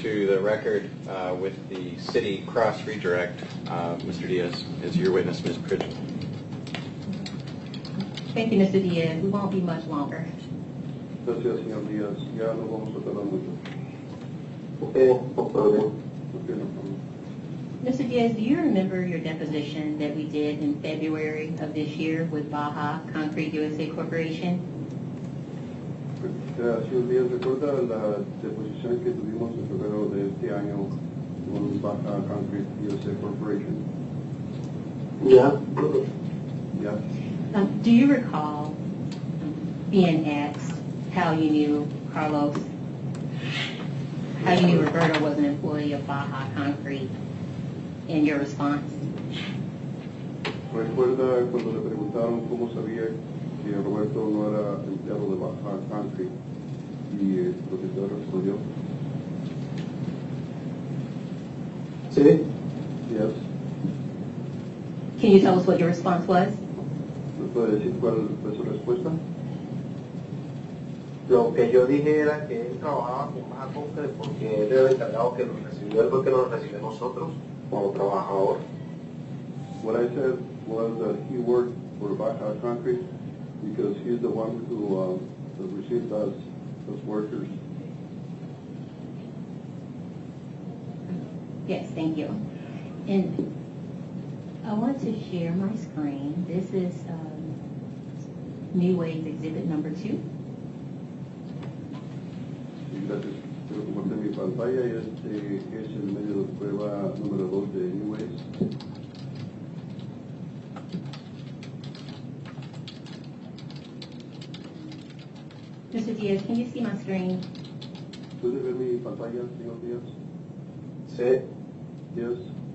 to the record with the city cross redirect. Mr. Diaz is your witness, Ms. Pridgen. Thank you, Mr. Diaz. We won't be much longer. Gracias, señor Díaz. Ya no vamos a tardar mucho. Okay, no problem. Okay, no problem. Mr. Diaz, do you remember your deposition that we did in February of this year with Baja Concrete USA Corporation? Señor Díaz, ¿recuerda la deposición que tuvimos en febrero de este año con Baja Concrete USA Corporation? Yeah. Yeah. Do you recall being asked how you knew Carlos, how you knew Roberto was an employee of Baja Concrete, and your response? ¿Recuerda cuando le preguntaron cómo sabía que Roberto no era empleado de Baja Concrete y lo que usted respondió? Sí. Yes. Can you tell us what your response was? ¿Me puede decir cuál fue su respuesta? Lo que yo dije era que él trabajaba con Baja Concrete porque él era el encargado que nos recibió, él fue el que nos recibió a nosotros como trabajador. What I said was that he worked for Baja Concrete because he's the one who received us as workers. Yes, thank you. And I want to share my screen. This is New Wave Exhibit number 2. Sí, gracias. Quiero compartir mi pantalla y este es el medio de prueba número 2 de New Waves. Mr. Diaz, can you see my screen? ¿Puede ver mi pantalla, señor Díaz? Sí. Yes.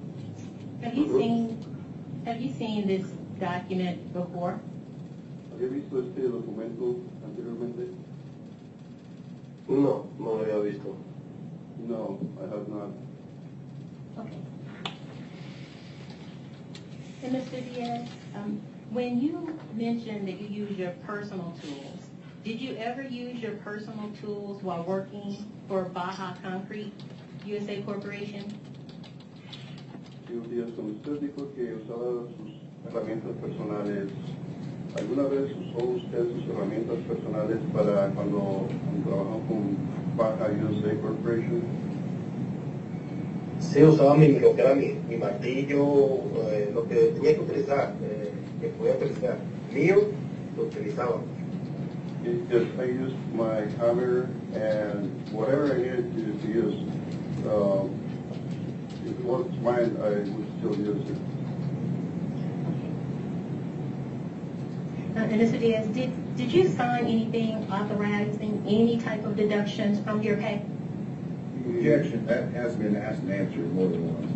Have you seen this document before? ¿Había visto este documento anteriormente? No, no lo había visto. No, I have not. Okay. And Mr. Diaz, when you mentioned that you use your personal tools, did you ever use your personal tools while working for Baja Concrete USA Corporation? Señor Díaz, cuando usted dijo que usaba sus herramientas personales, ¿alguna vez usó usted sus herramientas personales para cuando trabajó con Baja USA Corporation? Sí, usaba lo que era mi martillo, lo que tenía que utilizar, que podía utilizar. Mío, lo utilizaba. Yes, I used my hammer and whatever I needed to use. If it wasn't mine, I would still use it. And Mr. Diaz, did you sign anything authorizing any type of deductions from your pay? Objection. That has been asked and answered more than once.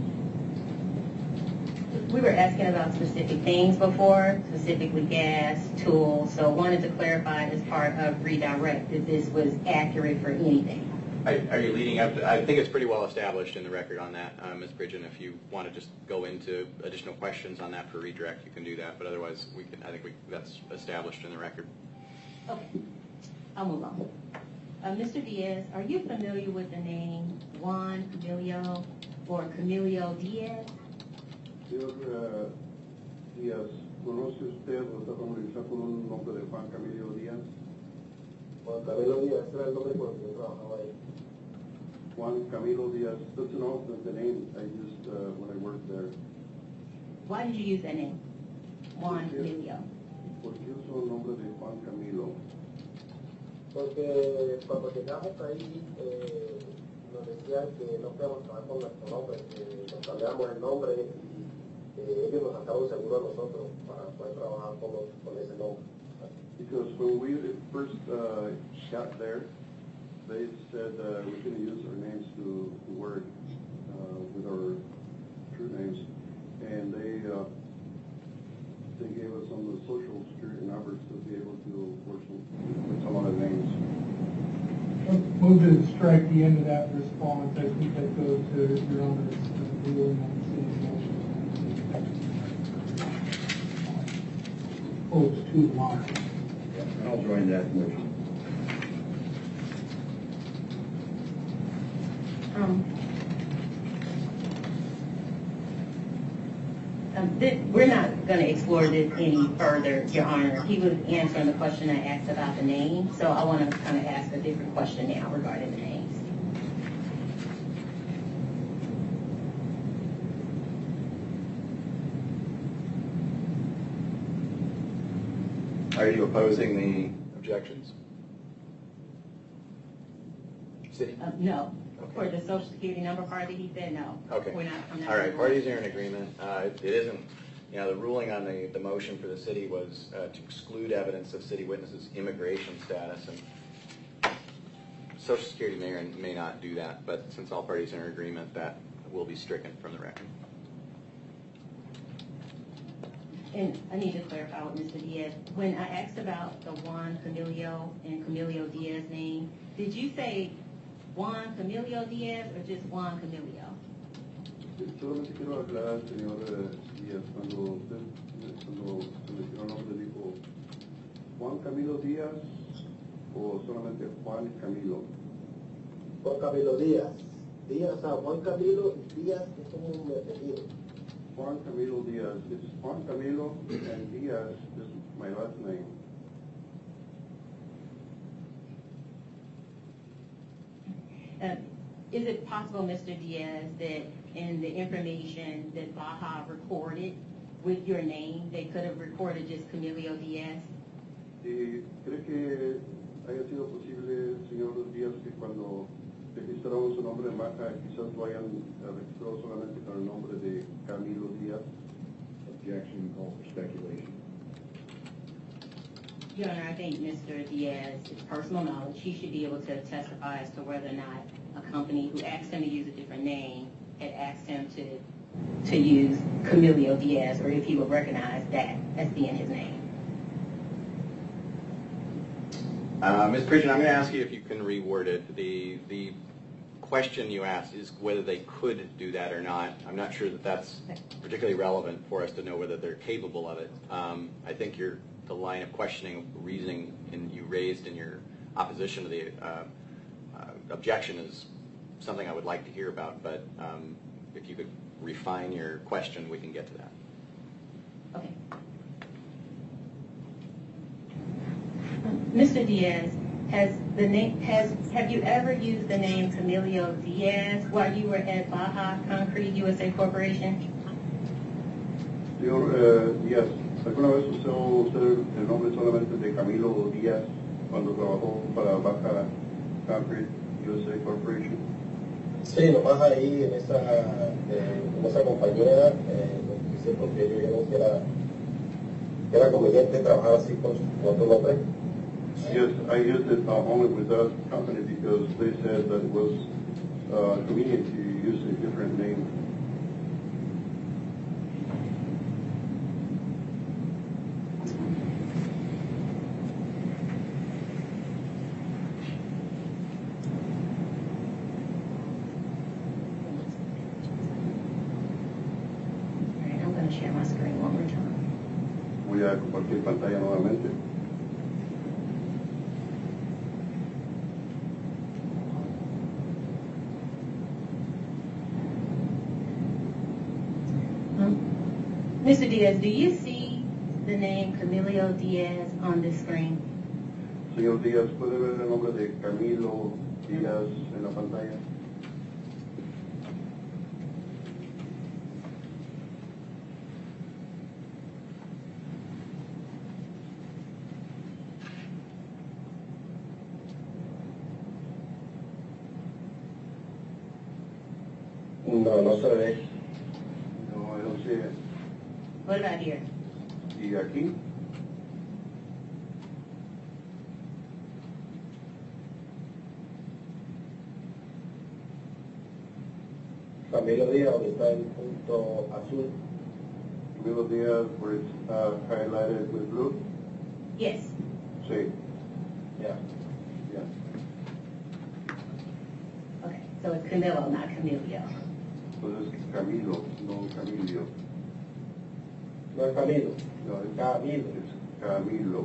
We were asking about specific things before, specifically gas, tools, so wanted to clarify as part of redirect that this was accurate for anything. Are you leading up to, I think it's pretty well established in the record on that, Ms. Pridgen. If you want to just go into additional questions on that for redirect, you can do that, but otherwise that's established in the record. Okay, I'll move on. Mr. Diaz, are you familiar with the name Juan Camilo or Camilo Diaz? Señor Díaz, ¿conoce usted o está familiarizado con un nombre de Juan Camilo Díaz? Juan Camilo Díaz era el nombre con el que yo trabajaba ahí. Juan Camilo Díaz, that's the name I used when I worked there. Why did you use that name, Juan Camilo? ¿Por qué usó el nombre de Juan Camilo? Porque cuando llegamos ahí nos decían que no podíamos trabajar con nuestro nombre, que nos cambiamos el nombre y ellos nos sacaron seguro a nosotros para poder trabajar con ese nombre. Because when we first got there, they said we couldn't use our names to work with our true names, and they gave us some of the social security numbers to be able to work with some other names. Move to strike the end of that response. I think that goes to your Honor's ruling on the city's motion. Oh, it's too long. I'll join that motion. We're not going to explore this any further, Your Honor. He was answering the question I asked about the name, so I want to kind of ask a different question now regarding the names. Are you opposing the objections? City? No. Okay. For the Social Security number part that he said, no. Okay. We're not. I'm not All right, gonna- parties are in agreement. It isn't, the ruling on the motion for the city was to exclude evidence of city witnesses' immigration status, and Social Security may or may not do that, but since all parties are in agreement, that will be stricken from the record. And I need to clarify with Mr. Diaz. When I asked about the Juan Camilio and Camilio Diaz name, did you say Juan Camilio Diaz or just Juan Camilio? Solamente quiero aclarar, señor Díaz, cuando usted cuando se mencionó el nombre dijo Juan Camilo Díaz o solamente Juan Camilo. Juan Camilo Díaz. Díaz, o sea, Juan Camilo y Díaz es como un apellido. Juan Camilo Díaz. It's Juan Camilo and Díaz is my last name. Is it possible, Mr. Diaz, that in the information that Baja recorded with your name, they could have recorded just Camilio Diaz? ¿Cree que haya sido posible, señor Díaz, que cuando registraron su nombre en Baja quizás lo hayan registrado solamente con el nombre de Camilo Díaz? Objection, call for speculation. Your Honor, I think Mr. Diaz, his personal knowledge, he should be able to testify as to whether or not a company who asked him to use a different name had asked him to use Camilio Diaz, or if he would recognize that as being his name. Ms. Pridgeon, I'm going to ask you if you can reword it. The question you asked is whether they could do that or not. I'm not sure that that's particularly relevant for us to know whether they're capable of it. I think the line of questioning, reasoning you raised in your opposition to the objection is something I would like to hear about, but if you could refine your question, we can get to that. Okay. Mr. Diaz, have you ever used the name Camilio Diaz while you were at Baja Concrete USA Corporation? Señor Díaz, ¿alguna vez usó usted el nombre solamente de Camilo Díaz cuando trabajó para Baja Concrete USA Corporation? Sí, nomás ahí en esa compañía, dice porque ellos dijeron que era conveniente trabajar así con otro nombre. Yes, I used it only with that company because they said that it was convenient to use a different name. All right, I'm going to share my screen one more time. Voy a compartir pantalla nuevamente. Mr. Diaz, do you see the name Camilio Diaz on this screen? Señor Díaz, ¿puede ver el nombre de Camilo Díaz en la pantalla? No, no se ve. No, I don't see it. What about here? ¿Y aquí? Camilo Díaz, donde está el punto azul. Camilo Díaz, where it's highlighted with blue? Yes. Sí. Yeah. Yeah. Okay, so it's Camilo, not Camilio. Entonces Camilo, no Camilio. No es Camilo. No, it's Camilo. It's Camilo.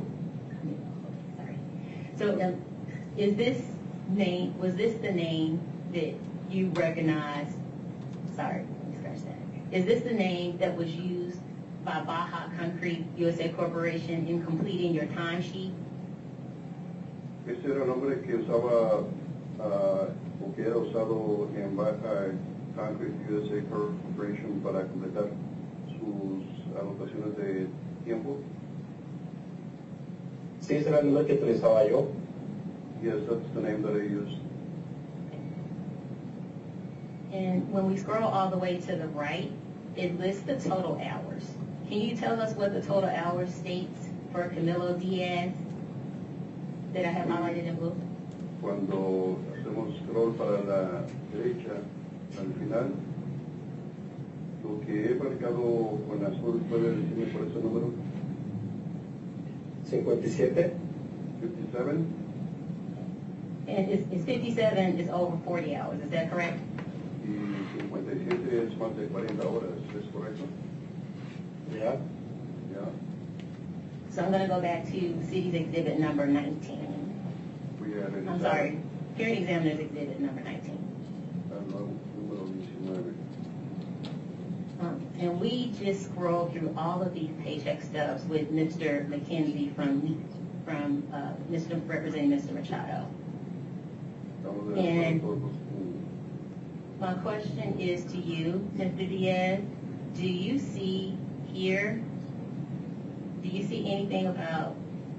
Sorry. So is this name, was this the name that you recognize, sorry, let me scratch that. Is this the name that was used by Baja Concrete USA Corporation in completing your timesheet? Ese era el nombre que usaba, o que era usado en Baja Concrete USA Corporation para completar sus anotaciones de tiempo. Sí, ese era el nombre que utilizaba yo. Yes, that's the name that I used. And when we scroll all the way to the right, it lists the total hours. Can you tell us what the total hours states for Camilo Diaz that I have highlighted in blue? Cuando hacemos scroll para la derecha, al final, lo que he marcado con azul, ¿puede decirme por ese número? 57. 57. And it's 57 is over 40 hours, is that correct? Y 57 es más de 40 horas, ¿es correcto? Yeah. Yeah. So I'm going to go back to city's exhibit number 19. We have it. I'm sorry, hearing examiner's exhibit number 19. Número 19. And we just scrolled through all of these paycheck stubs with Mr. McKenzie from representing Mr. Machado. Estamos de And acuerdo todos. my question is to you, Mr. Diaz. Do you see here, do you see anything about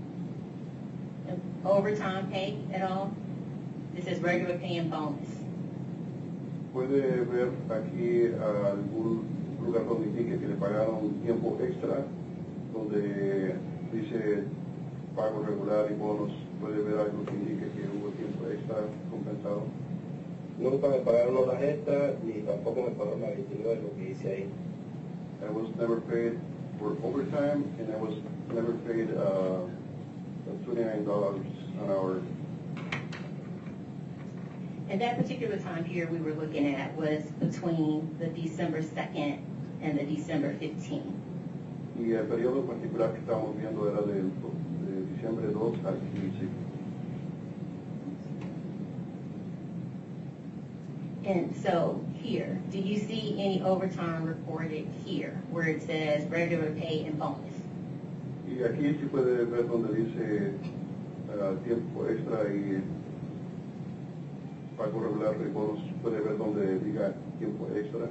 overtime pay at all? This is regular pay and bonus. ¿Puede ver aquí algún lugar donde indique que le pagaron tiempo extra, donde dice pago regular y bonos? ¿Puede ver algo que indique que hubo tiempo extra compensado? Nunca me pagaron horas extras ni tampoco me pagaron la 29 de lo que hice ahí. I was never paid for overtime, and I was never paid $29 an hour. And that particular time period we were looking at was between the December 2nd and the December 15th. Y el periodo particular que estábamos viendo era de diciembre 2 al 15. And so here, do you see any overtime reported here where it says regular pay and bonus? Y aquí sí puede ver donde dice tiempo extra y pago regular y bonos. Puede ver donde diga tiempo extra.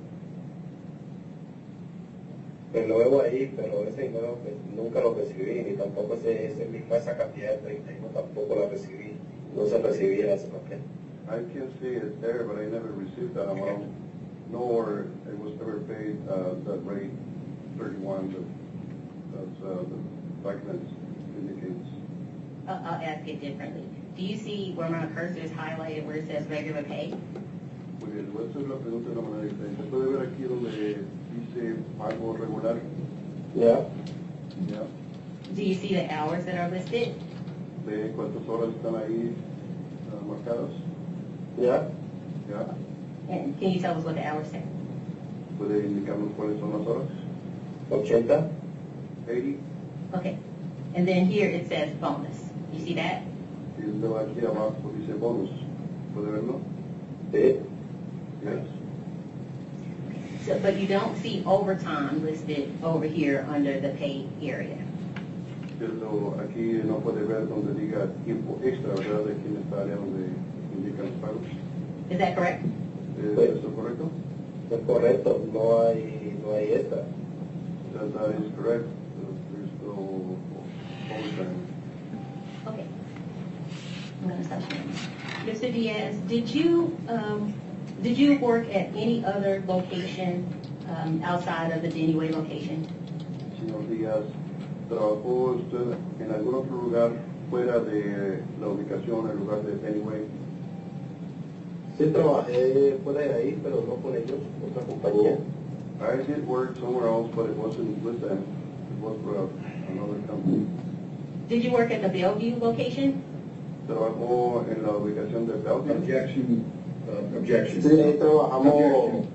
Pues lo veo ahí, pero ese dinero pues, nunca lo recibí, ni tampoco esa cantidad de 31 tampoco la recibí. No se recibía ese papel. I can see it there, but I never received that amount, nor it was ever paid that rate, 31, that's the document indicates. I'll ask it differently. Do you see where my cursor is highlighted where it says regular pay? Muy bien, voy a hacer la pregunta de una manera diferente. ¿Puede ver aquí donde dice pago regular? Yeah. Yeah. Do you see the hours that are listed? ¿Ve cuántas horas están ahí marcadas? Yeah. Yeah. And can you tell us what the hours say? ¿Puede indicarnos cuáles son las horas? 80. 80. Okay. And then here it says bonus. You see that? Y luego aquí abajo dice bonus. ¿Puede verlo? Sí. Yes. So, but you don't see overtime listed over here under the pay area. Pero aquí no puede ver donde diga tiempo extra, ¿verdad? Aquí en esta área donde indican los pagos. Is that correct? ¿Es eso correcto? Es correcto, no hay extra. That is correct. There's no overtime. Okay. I'm going to stop here. Mr. Diaz, did you work at any other location outside of the Denny location? Señor Díaz, ¿trabajó usted en algún otro lugar fuera de la ubicación, el lugar de Pennyway? Sí trabajé fuera de ahí, pero no con ellos, otra compañía. I did work somewhere else, but it wasn't with them. It was for another company. Did you work at the Bellevue location? ¿Trabajó en la ubicación de Bellevue? Objection. Sí, ahí trabajamos.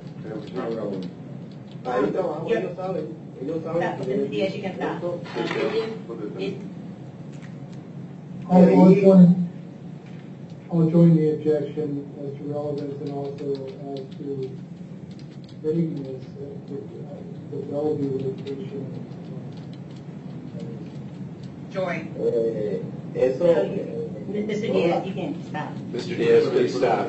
Ahí trabajamos, Yeah. ellos saben. Ellos Stop, saben. Mr. Diaz, you can stop. Yes, It- Call for 20. I'll join the objection as to relevance and also as to vagueness the Bellevue location. Joy. Eso, Mr. Diaz, you can stop. Mr. Diaz, please stop.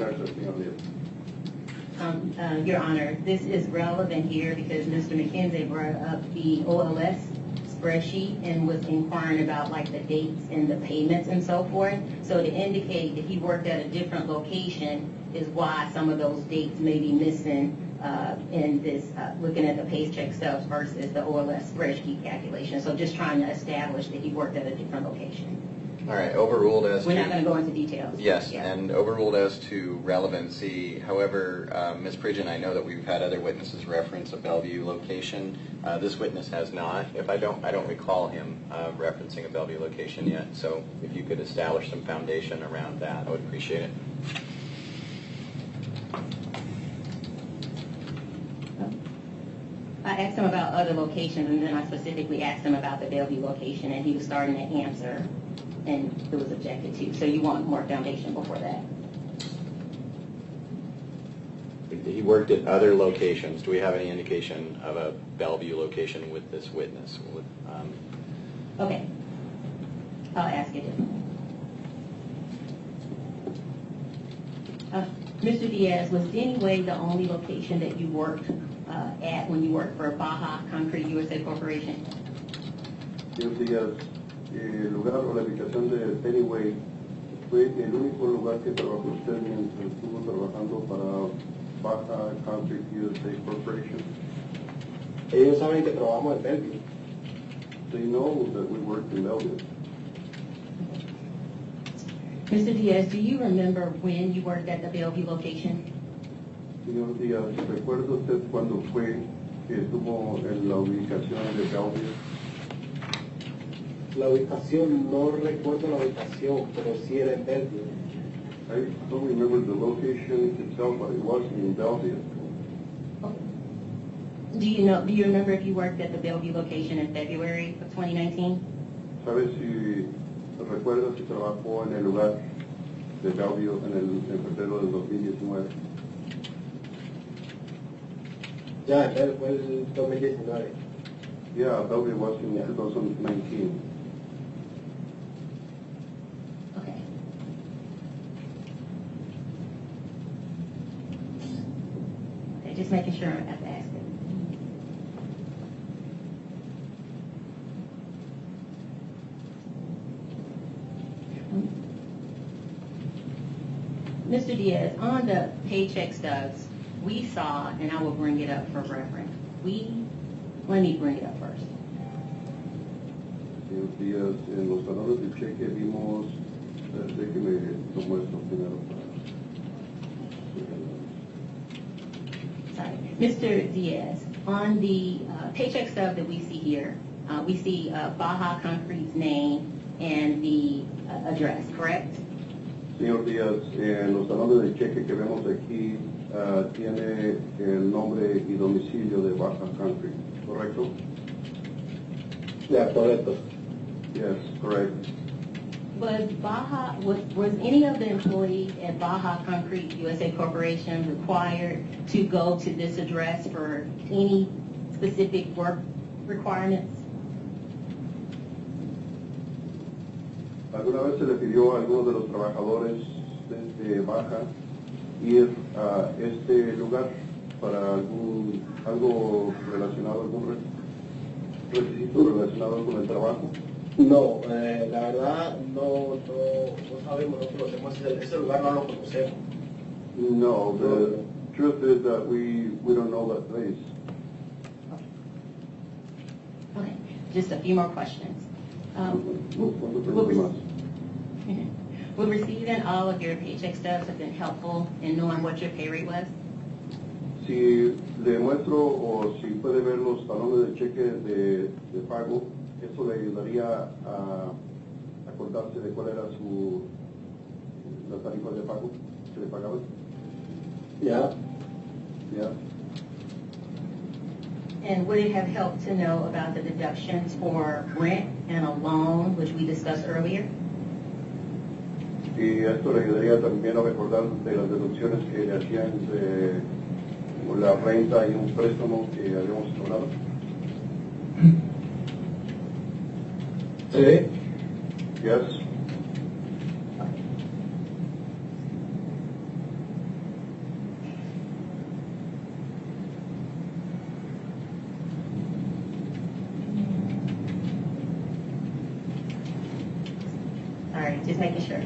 Your Honor, this is relevant here because Mr. McKenzie brought up the OLS spreadsheet and was inquiring about like the dates and the payments and so forth. So to indicate that he worked at a different location is why some of those dates may be missing in this, looking at the paycheck stubs versus the OLS spreadsheet calculation. So just trying to establish that he worked at a different location. All right, overruled as We're to... not going to go into details. Yes, Yeah. and overruled as to relevancy. However, Ms. Pridgeon, I know that we've had other witnesses reference a Bellevue location. This witness has not. If I don't recall him referencing a Bellevue location yet. So if you could establish some foundation around that, I would appreciate it. I asked him about other locations, and then I specifically asked him about the Bellevue location, and he was starting to answer, and it was objected to. So you want more foundation before that? He worked at other locations. Do we have any indication of a Bellevue location with this witness? Okay. I'll ask it differently. Mr. Diaz, was Denny the only location that you worked at when you worked for Baja Concrete USA Corporation? Señor Díaz, el lugar o la ubicación de Pennyway fue el único lugar que trabajó usted mientras estuvo trabajando para Baja Concrete USA Corporation. ellos saben que trabajamos en Bellevue. They know that we worked in Bellevue. Mr. Diaz, do you remember when you worked at the Bellevue location? Señor Díaz, ¿recuerda usted cuándo fue que estuvo en la ubicación de Bellevue? La ubicación, no recuerdo la ubicación, pero sí era en Bellevue. I don't remember the location itself, but it was in Bellevue. Do you remember if you worked at the Bellevue location in February of 2019? ¿Sabe si recuerda si trabajó en el lugar de Bellevue en febrero del 2019? Ya, fue el 2019. Yeah, Bellevue was in 2019. Okay. Okay, just making sure I have to ask it. Mr. Diaz, on the paycheck stubs, we saw, and I will bring it up for reference. Let me bring it up first. Señor Díaz, en los salones de cheque vimos, déjeme lo muestro primero para... Sorry. Mr. Diaz, on the paycheck stub that we see here, we see Baja Concrete's name and the address, correct? Señor Díaz, en los salones de cheque que vemos aquí, tiene el nombre y domicilio de Baja Concrete, ¿correcto? Ya, correcto. Yes, correct. Was any of the employees at Baja Concrete USA Corporation required to go to this address for any specific work requirements? ¿Alguna vez se le pidió a alguno de los trabajadores de Baja ir a este lugar para algo relacionado, algún requisito relacionado con el trabajo? No, la verdad no sabemos, no conocemos ese lugar, no lo conocemos. No, the truth is that we don't know that place. Okay, just a few more questions. ¿Cuánto pregunto más? Would receiving all of your paycheck stubs have been helpful in knowing what your pay rate was? Si le muestro o si puede ver los talones de cheque de pago, eso le ayudaría a acordarse de cuál era la tarifa de pago que le pagaban. Ya. Yeah. And would it have helped to know about the deductions for rent and a loan, which we discussed earlier? Y esto le ayudaría también a recordar de las deducciones que le hacían de la renta y un préstamo que habíamos hablado. Sí. Yes. All right, just making sure.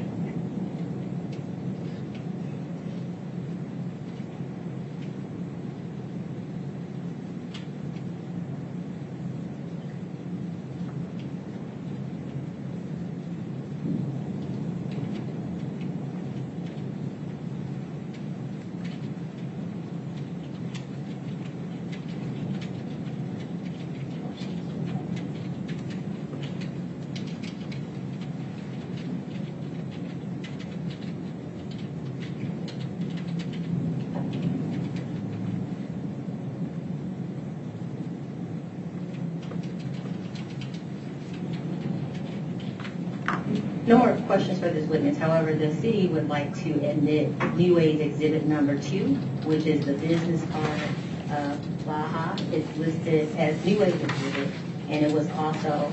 No more questions for this witness. However, the city would like to admit New Ways Exhibit Number 2, which is the business card of Baja. It's listed as New Ways Exhibit, and it was also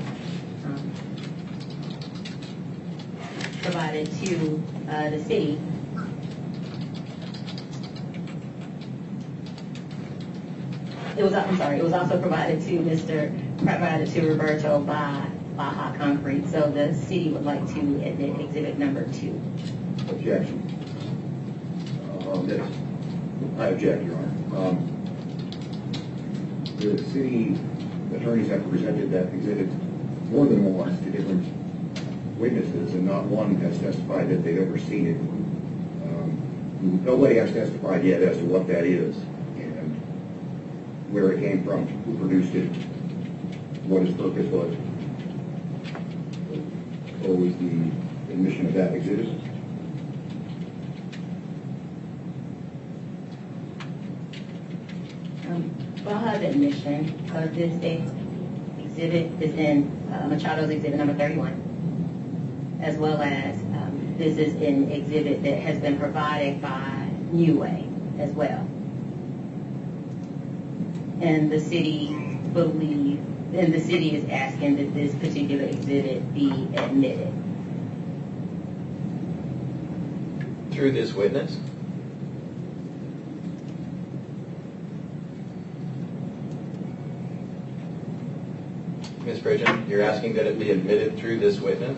provided to the city. It was also provided to Roberto by Baja Concrete. So the city would like to admit Exhibit Number 2. Objection. I object, Your Honor. The city attorneys have presented that exhibit more than once to different witnesses, and not one has testified that they've ever seen it. Nobody has testified yet as to what that is and where it came from, who produced it, what its purpose was. Or was the admission of that exhibit? Baja's admission of this exhibit is in Machado's Exhibit Number 31, as well as this is an exhibit that has been provided by New Way as well. And the city is asking that this particular exhibit be admitted. Through this witness? Ms. Pridgeon, you're asking that it be admitted through this witness?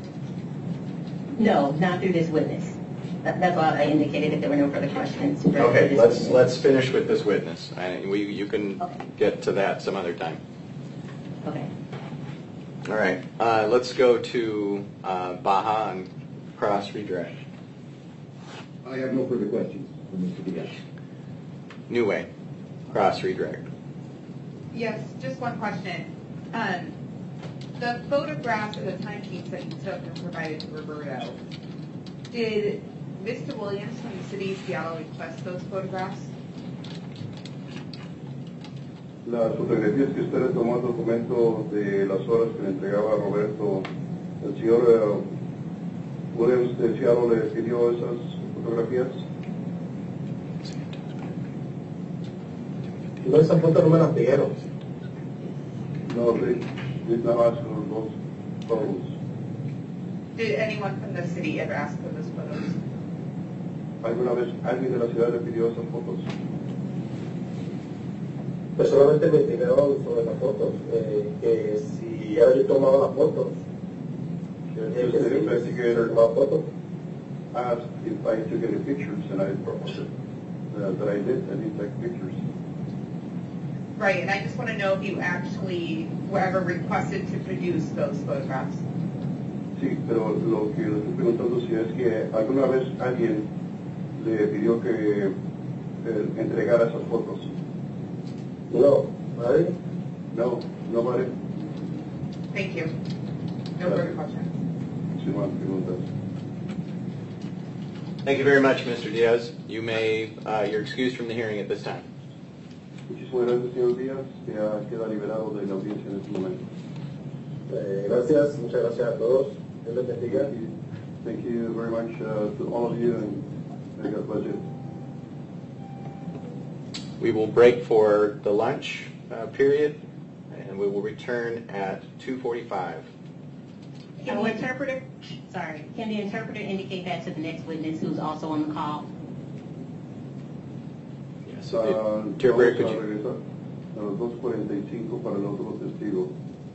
No, not through this witness. That's why I indicated if there were no further questions. Okay, let's finish with this witness. You can get to that some other time. Okay. All right. Let's go to Baja and cross redirect. I have no further questions for Mr. Diaz. New Way, cross redirect. Yes, just one question. The photographs of the timesheets that you took and provided to Roberto, did Mr. Williams from the city of Seattle request those photographs? Las fotografías que usted le tomó al documento de las horas que le entregaba a Roberto, el señor Williams de Seattle le pidió esas fotografías. No, esas fotos no me las pidieron. No, they did not ask for those photos. Did anyone from the city ever ask for those photos? ¿Alguna vez alguien de la ciudad le pidió esas fotos? Pues solamente me pidieron sobre las fotos, que si ahora yo tomaba las fotos, que The sí, investigator tomaba fotos. asked if I took any pictures, and I reported that I did. I did take pictures. Right, and I just want to know if you actually were ever requested to produce those photographs. Sí, pero lo que le estoy preguntando si es que alguna vez alguien le pidió que entregara esas fotos. No, ¿vale? No, nobody. Thank you. No further questions. Sí, más preguntas. Thank you very much, Mr. Diaz. You're excused from the hearing at this time. Muchísimas gracias, señor Díaz, que queda liberado de la audiencia en este momento. Gracias, muchas gracias a todos. Dios les bendiga. Thank you very much to all of you, and may God bless you. We will break for the lunch period, and we will return at 2:45. Can the interpreter, can the interpreter indicate that to the next witness who's also on the call? Yes. Interpreter, could Vamos a you? regresar a los 2:45 para el otro testigo.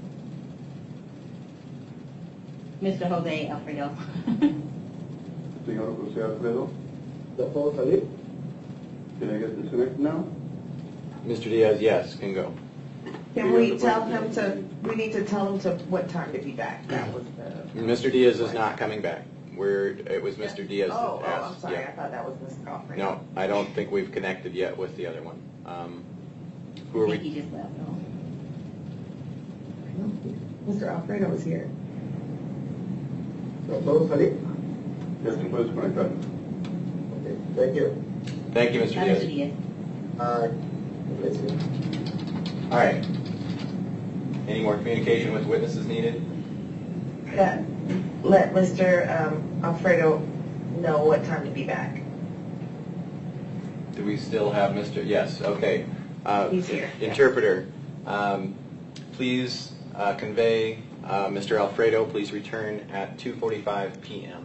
Mr. Jose Alfredo. Señor José Alfredo, ¿Ya puedo salir? can I get disconnected now? Mr. Diaz, yes, can go. Can we tell him to, we need to tell him to what time to be back? That was the. Mr. Diaz is not coming back. It was Mr. Diaz that Oh, I'm asked. sorry, I Yeah. thought that was Mr. Alfred. No, I don't think we've connected yet with the other one. Who I are think we? he just left. Mr. Alfredo was here. ¿Ya puedo salir? Yes, te puedes conectar. Okay, thank you. Thank you, Mr. Mr. Diaz. Diaz. Bless you. All right. Any more communication with witnesses needed? Let Mr. Alfredo know what time to be back. Do we still have Mr.? Yes, okay. He's here, yes. Interpreter, please convey Mr. Alfredo, please return at 2:45 p.m.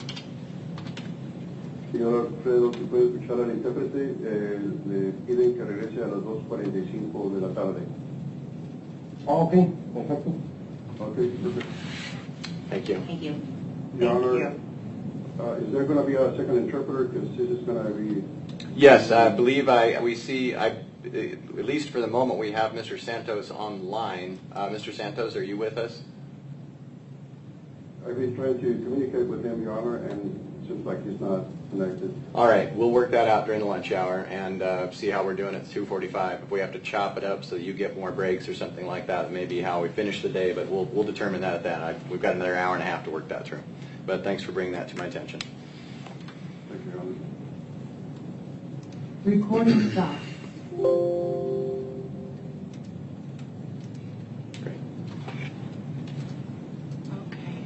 Señor Alfredo, si puede escuchar al intérprete, le piden que regrese a las 2:45 de la tarde. Ok, perfecto. Okay, perfect. Thank you. Thank you. Your Thank Honor, you. is there going to be a second interpreter? Because this is going to be... Yes, I believe we see, at least for the moment, we have Mr. Santos online. Mr. Santos, are you with us? I've been trying to communicate with him, Your Honor, and it seems like he's not connected. All right, we'll work that out during the lunch hour and see how we're doing at 2:45. If we have to chop it up so you get more breaks or something like that, maybe how we finish the day, but we'll determine that at that. We've got another hour and a half to work that through. But thanks for bringing that to my attention. Thank you, Your Honor. Recording stopped.